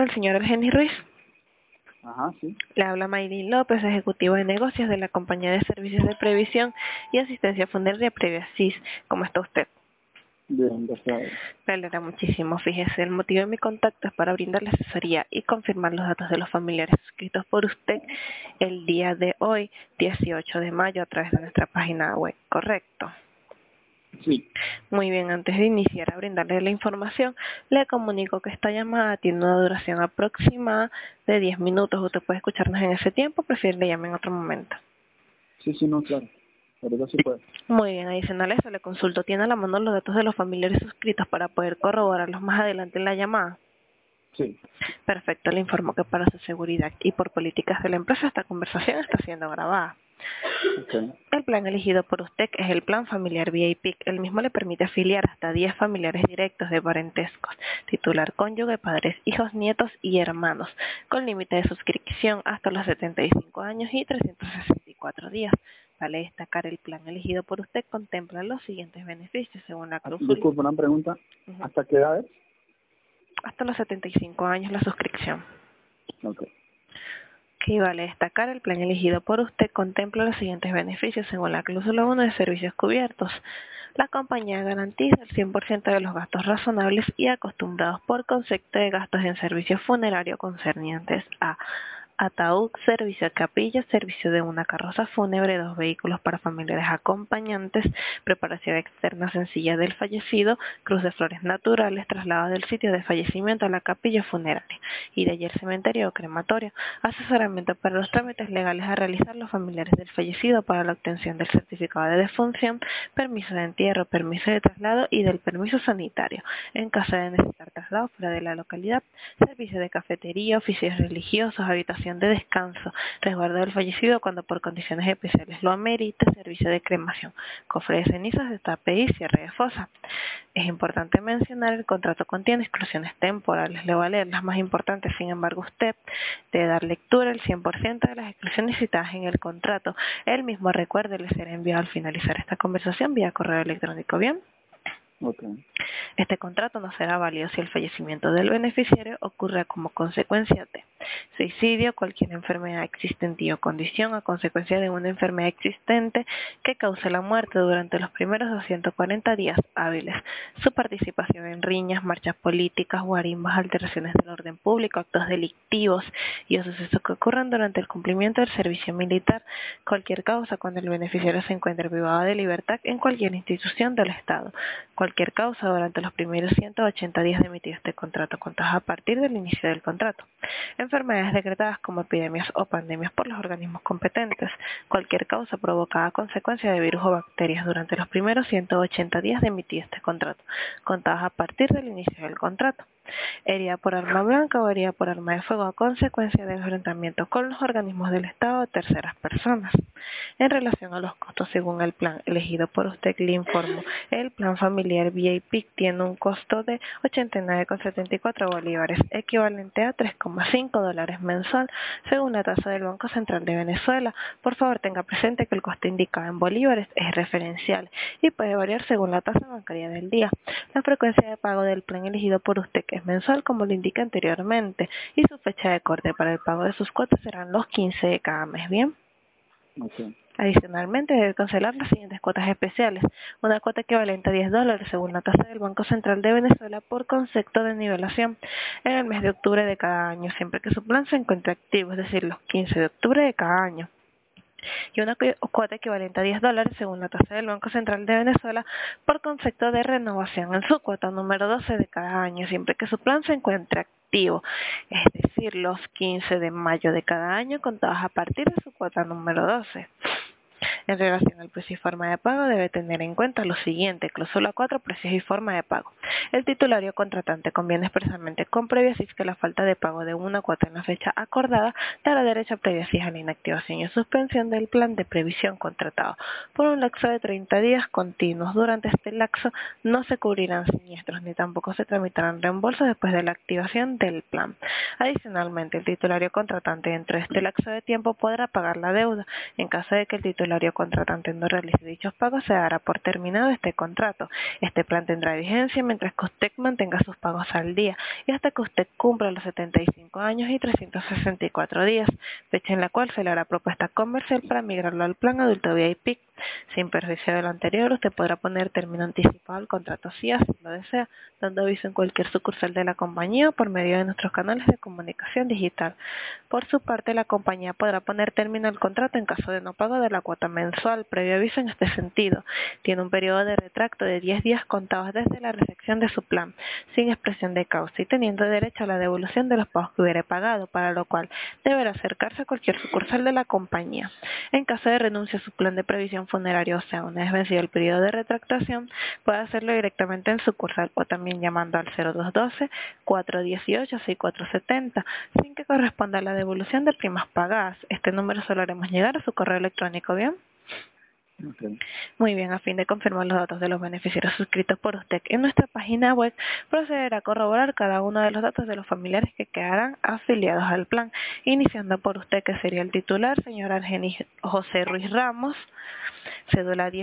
El señor Argenis Ruiz. Ajá, sí. Le habla Maylin López, ejecutivo de negocios de la compañía de servicios de previsión y asistencia funeraria Previasis. ¿Cómo está usted? Bien, gracias. Me alegra muchísimo. Fíjese, el motivo de mi contacto es para brindarle asesoría y confirmar los datos de los familiares suscritos por usted el día de hoy, 18 de mayo, a través de nuestra página web. ¿Correcto? Sí. Muy bien, antes de iniciar a brindarle la información, le comunico que esta llamada tiene una duración aproximada de 10 minutos. Usted puede escucharnos en ese tiempo, prefiere le llame en otro momento. Sí, no, claro. Ahorita sí puede. Muy bien, adicional a eso, le consulto, ¿tiene a la mano los datos de los familiares suscritos para poder corroborarlos más adelante en la llamada? Sí. Perfecto, le informo que para su seguridad y por políticas de la empresa esta conversación está siendo grabada. Ok. El plan elegido por usted es el plan familiar VIP. El mismo le permite afiliar hasta 10 familiares directos de parentescos, titular, cónyuge, padres, hijos, nietos y hermanos, con límite de suscripción hasta los 75 años y 364 días. Vale destacar, el plan elegido por usted contempla los siguientes beneficios según la cláusula. Disculpa, una pregunta. ¿Hasta qué edad es? Hasta los 75 años la suscripción. Ok. Que vale destacar, el plan elegido por usted contempla los siguientes beneficios según la cláusula 1 de servicios cubiertos. La compañía garantiza el 100% de los gastos razonables y acostumbrados por concepto de gastos en servicios funerarios concernientes a ataúd, servicio de capilla, servicio de una carroza fúnebre, 2 vehículos para familiares acompañantes, preparación externa sencilla del fallecido, cruz de flores naturales, traslado del sitio de fallecimiento a la capilla funeraria y de ayer cementerio o crematorio, asesoramiento para los trámites legales a realizar los familiares del fallecido para la obtención del certificado de defunción, permiso de entierro, permiso de traslado y del permiso sanitario, en caso de necesitar traslado fuera de la localidad, servicio de cafetería, oficios religiosos, habitación de descanso, resguardo del fallecido cuando por condiciones especiales lo amerite, servicio de cremación, cofre de cenizas, destape y cierre de fosa. Es importante mencionar, el contrato contiene exclusiones temporales. Le voy a leer las más importantes, sin embargo usted debe dar lectura al 100% de las exclusiones citadas en el contrato. El mismo, recuerde, le será enviado al finalizar esta conversación vía correo electrónico. ¿Bien? Ok. Este contrato no será válido si el fallecimiento del beneficiario ocurre como consecuencia de suicidio, cualquier enfermedad existente o condición a consecuencia de una enfermedad existente que cause la muerte durante los primeros 240 días hábiles, su participación en riñas, marchas políticas, guarimbas, alteraciones del orden público, actos delictivos y o sucesos que ocurran durante el cumplimiento del servicio militar, cualquier causa cuando el beneficiario se encuentre privado de libertad en cualquier institución del Estado, cualquier causa durante los primeros 180 días de emitido este contrato, contados a partir del inicio del contrato. Enfermedades decretadas como epidemias o pandemias por los organismos competentes. Cualquier causa provocada a consecuencia de virus o bacterias durante los primeros 180 días de emitido este contrato, contados a partir del inicio del contrato. Herida por arma blanca o herida por arma de fuego a consecuencia de enfrentamiento con los organismos del Estado o terceras personas. En relación a los costos según el plan elegido por usted, le informo, el plan familiar VIP tiene un costo de 89,74 bolívares, equivalente a 3,5 dólares mensual, según la tasa del Banco Central de Venezuela. Por favor, tenga presente que el costo indicado en bolívares es referencial y puede variar según la tasa bancaria del día. La frecuencia de pago del plan elegido por usted, que es mensual, como lo indica anteriormente, y su fecha de corte para el pago de sus cuotas serán los 15 de cada mes. ¿Bien? Ok. Adicionalmente, debe cancelar las siguientes cuotas especiales. Una cuota equivalente a 10 dólares según la tasa del Banco Central de Venezuela por concepto de nivelación en el mes de octubre de cada año, siempre que su plan se encuentre activo, es decir, los 15 de octubre de cada año. Y una cuota equivalente a 10 dólares según la tasa del Banco Central de Venezuela por concepto de renovación en su cuota número 12 de cada año, siempre que su plan se encuentre activo, es decir, los 15 de mayo de cada año contados a partir de su cuota número 12. En relación al precio y forma de pago, debe tener en cuenta lo siguiente: cláusula 4, precios y forma de pago. El titulario contratante conviene expresamente con previa CIS que la falta de pago de una cuota en la fecha acordada dará derecho a previa CIS a la inactivación y suspensión del plan de previsión contratado por un lapso de 30 días continuos. Durante este lapso no se cubrirán siniestros ni tampoco se tramitarán reembolsos después de la activación del plan. Adicionalmente, el titulario contratante dentro de este lapso de tiempo podrá pagar la deuda. En caso de que el titulario beneficiario contratante no realice dichos pagos, se dará por terminado este contrato. Este plan tendrá vigencia mientras que usted mantenga sus pagos al día y hasta que usted cumpla los 75 años y 364 días, fecha en la cual se le hará propuesta comercial para migrarlo al plan adulto VIP. Sin perjuicio de lo anterior, usted podrá poner término anticipado al contrato si así lo desea, dando aviso en cualquier sucursal de la compañía o por medio de nuestros canales de comunicación digital. Por su parte, la compañía podrá poner término al contrato en caso de no pago de la cuota mensual, previo aviso en este sentido. Tiene un periodo de retracto de 10 días contados desde la recepción de su plan, sin expresión de causa y teniendo derecho a la devolución de los pagos que hubiere pagado, para lo cual deberá acercarse a cualquier sucursal de la compañía. En caso de renuncia a su plan de previsión funeraria, o sea, una vez vencido el periodo de retractación, puede hacerlo directamente en sucursal o también llamando al 0212-418-6470, sin que corresponda a la devolución de primas pagadas. Este número solo haremos llegar a su correo electrónico, ¿bien? Okay. Muy bien, a fin de confirmar los datos de los beneficiarios suscritos por usted en nuestra página web, procederá a corroborar cada uno de los datos de los familiares que quedarán afiliados al plan, iniciando por usted, que sería el titular, señor Argenis José Ruiz Ramos, cédula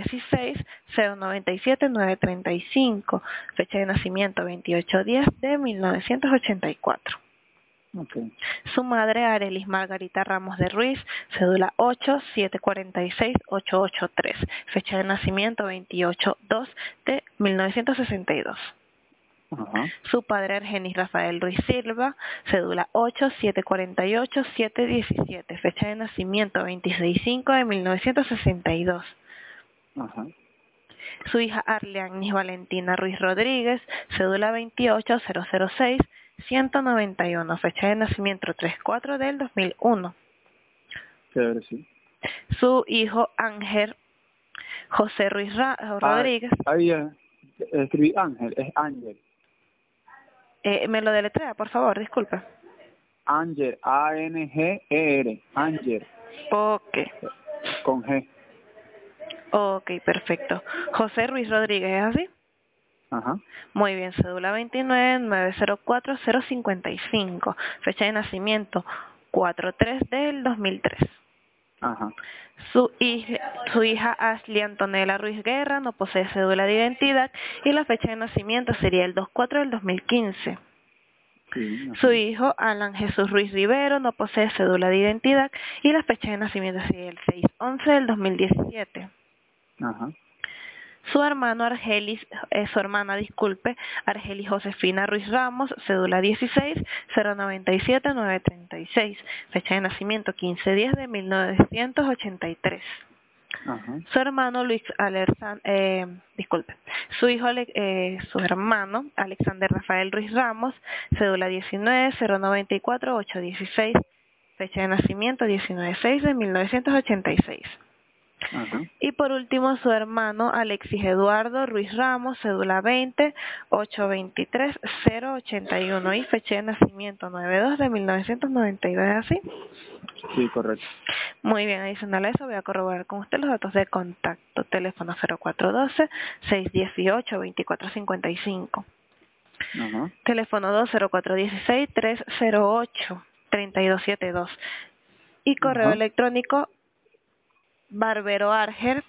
16-097-935, fecha de nacimiento 28/10 de 1984. Okay. Su madre, Arelis Margarita Ramos de Ruiz, cédula 8-746-883, fecha de nacimiento 28/2 de 1962. Ajá. Su padre, Argenis Rafael Ruiz Silva, cédula 8-748-717, fecha de nacimiento 26/5 de 1962. Ajá. Su hija Arleanis Valentina Ruiz Rodríguez, cédula 28-006-191, fecha de nacimiento 3/4 del 2001. Chévere, sí. Su hijo Ángel José Ruiz Rodríguez. Ahí escribí Ángel, es Ángel. ¿Me lo deletrea, por favor? Disculpe. Ángel, A-N-G-E-R, Ángel. Ok. Con G. Ok, perfecto. José Ruiz Rodríguez, ¿es así? Ajá. Muy bien, cédula 29-904-055, fecha de nacimiento 4/3 del 2003. Ajá. Su hija Ashley Antonella Ruiz Guerra no posee cédula de identidad y la fecha de nacimiento sería el 2/4 del 2015. Sí, ajá. Su hijo Alan Jesús Ruiz Rivero no posee cédula de identidad y la fecha de nacimiento sería el 6/11 del 2017. Ajá. Su hermano Argelis Josefina Ruiz Ramos, cédula 16-097-936, fecha de nacimiento 15/10 de 1983. Ajá. Su hermano su hermano Alexander Rafael Ruiz Ramos, cédula 19-094-816, fecha de nacimiento 19/6 de 1986. Ajá. Y por último, su hermano Alexis Eduardo Ruiz Ramos, cédula 20-823-081 y fecha de nacimiento 9/2 de 1992, ¿es así? Sí, correcto. Muy bien, adicional a eso voy a corroborar con usted los datos de contacto. Teléfono 0412-618-2455. Ajá. Teléfono 20416-308-3272. Y correo Ajá. electrónico barberoarger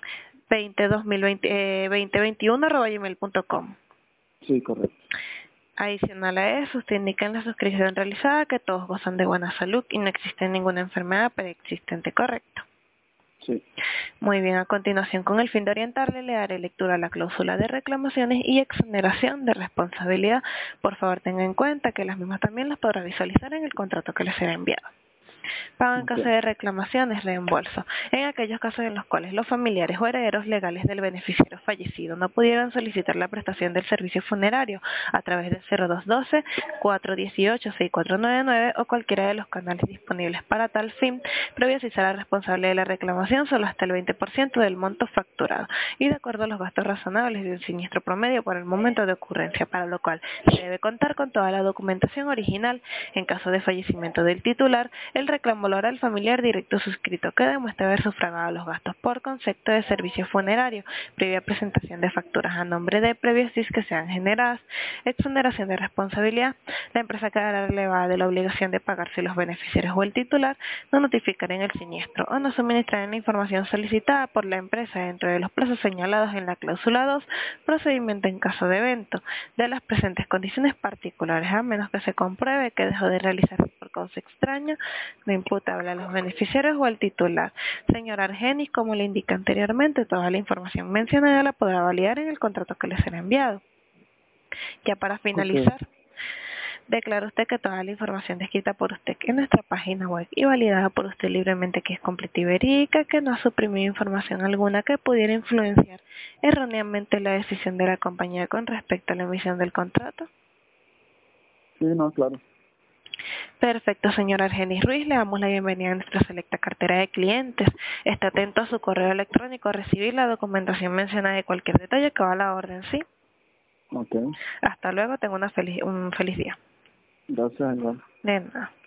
2021@gmail.com. Sí, correcto. Adicional a eso, usted indica en la suscripción realizada que todos gozan de buena salud y no existe ninguna enfermedad preexistente, ¿correcto? Sí. Muy bien, a continuación, con el fin de orientarle, le daré lectura a la cláusula de reclamaciones y exoneración de responsabilidad. Por favor, tenga en cuenta que las mismas también las podrá visualizar en el contrato que les será enviado. Pago en caso de reclamaciones, reembolso. En aquellos casos en los cuales los familiares o herederos legales del beneficiario fallecido no pudieron solicitar la prestación del servicio funerario a través del 0212-418-6499 o cualquiera de los canales disponibles para tal fin, previo avisar al responsable de la reclamación solo hasta el 20% del monto facturado y de acuerdo a los gastos razonables de un siniestro promedio por el momento de ocurrencia, para lo cual se debe contar con toda la documentación original. En caso de fallecimiento del titular, el reclamo lo hará el familiar directo suscrito que demuestre haber sufragado los gastos por concepto de servicio funerario, previa presentación de facturas a nombre de previos DIS que sean generadas, exoneración de responsabilidad. La empresa quedará relevada de la obligación de pagar si los beneficiarios o el titular no notificaren el siniestro o no suministraren la información solicitada por la empresa dentro de los plazos señalados en la cláusula 2, procedimiento en caso de evento, de las presentes condiciones particulares, a menos que se compruebe que dejó de realizarse por causa extraña, no imputable a los beneficiarios o al titular. Señor Argenis, como le indica anteriormente, toda la información mencionada la podrá validar en el contrato que le será enviado. Ya para Ok. finalizar, declara usted que toda la información descrita por usted en nuestra página web y validada por usted libremente que es completa y verídica, que no ha suprimido información alguna que pudiera influenciar erróneamente la decisión de la compañía con respecto a la emisión del contrato. Sí, no, claro. Perfecto, señor Argenis Ruiz, le damos la bienvenida a nuestra selecta cartera de clientes. Esté atento a su correo electrónico a recibir la documentación mencionada de cualquier detalle que va a la orden, ¿sí? Ok. Hasta luego, tenga un feliz día. Gracias, igual. De nada.